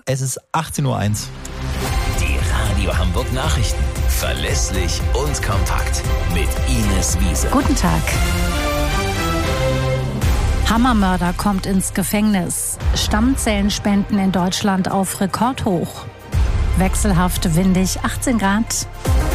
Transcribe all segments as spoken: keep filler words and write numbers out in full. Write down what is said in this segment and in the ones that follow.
Es ist achtzehn Uhr eins. Die Radio Hamburg Nachrichten. Verlässlich und kompakt. Mit Ines Wiese. Guten Tag. Hammermörder kommt ins Gefängnis. Stammzellenspenden in Deutschland auf Rekordhoch. Wechselhaft windig, achtzehn Grad.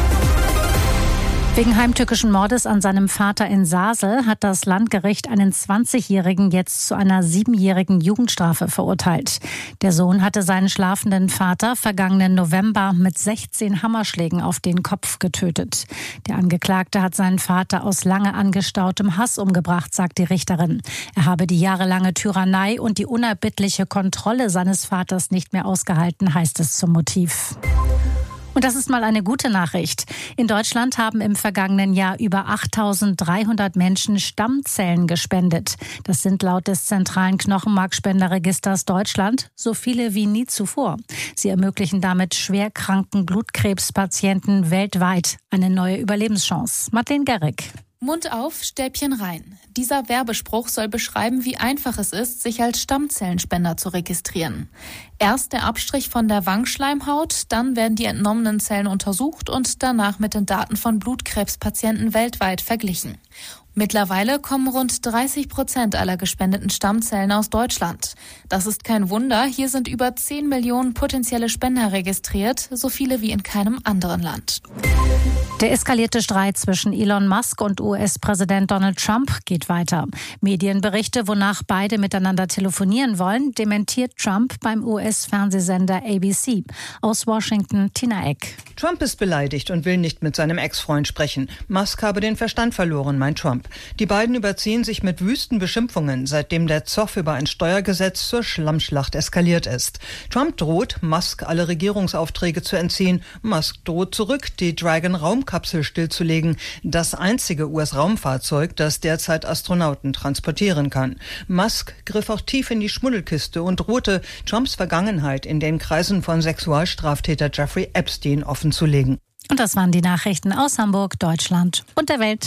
Wegen heimtückischen Mordes an seinem Vater in Sasel hat das Landgericht einen zwanzigjährigen jetzt zu einer siebenjährigen Jugendstrafe verurteilt. Der Sohn hatte seinen schlafenden Vater vergangenen November mit sechzehn Hammerschlägen auf den Kopf getötet. Der Angeklagte hat seinen Vater aus lange angestautem Hass umgebracht, sagt die Richterin. Er habe die jahrelange Tyrannei und die unerbittliche Kontrolle seines Vaters nicht mehr ausgehalten, heißt es zum Motiv. Und das ist mal eine gute Nachricht. In Deutschland haben im vergangenen Jahr über achttausenddreihundert Menschen Stammzellen gespendet. Das sind laut des zentralen Knochenmarkspenderregisters Deutschland so viele wie nie zuvor. Sie ermöglichen damit schwerkranken Blutkrebspatienten weltweit eine neue Überlebenschance. Madeleine Gerrig. Mund auf, Stäbchen rein. Dieser Werbespruch soll beschreiben, wie einfach es ist, sich als Stammzellenspender zu registrieren. Erst der Abstrich von der Wangenschleimhaut, dann werden die entnommenen Zellen untersucht und danach mit den Daten von Blutkrebspatienten weltweit verglichen. Mittlerweile kommen rund dreißig Prozent aller gespendeten Stammzellen aus Deutschland. Das ist kein Wunder, hier sind über zehn Millionen potenzielle Spender registriert, so viele wie in keinem anderen Land. Der eskalierte Streit zwischen Elon Musk und U S-Präsident Donald Trump geht weiter. Medienberichte, wonach beide miteinander telefonieren wollen, dementiert Trump beim U S-Fernsehsender A B C. Aus Washington, Tina Eck. Trump ist beleidigt und will nicht mit seinem Ex-Freund sprechen. Musk habe den Verstand verloren, meint Trump. Die beiden überziehen sich mit wüsten Beschimpfungen, seitdem der Zoff über ein Steuergesetz zur Schlammschlacht eskaliert ist. Trump droht, Musk alle Regierungsaufträge zu entziehen. Musk droht zurück, die Dragon-Raumkapsel stillzulegen. Das einzige U S-Raumfahrzeug, das derzeit Astronauten transportieren kann. Musk griff auch tief in die Schmuddelkiste und drohte, Trumps Vergangenheit in den Kreisen von Sexualstraftäter Jeffrey Epstein offenzulegen. Und das waren die Nachrichten aus Hamburg, Deutschland und der Welt.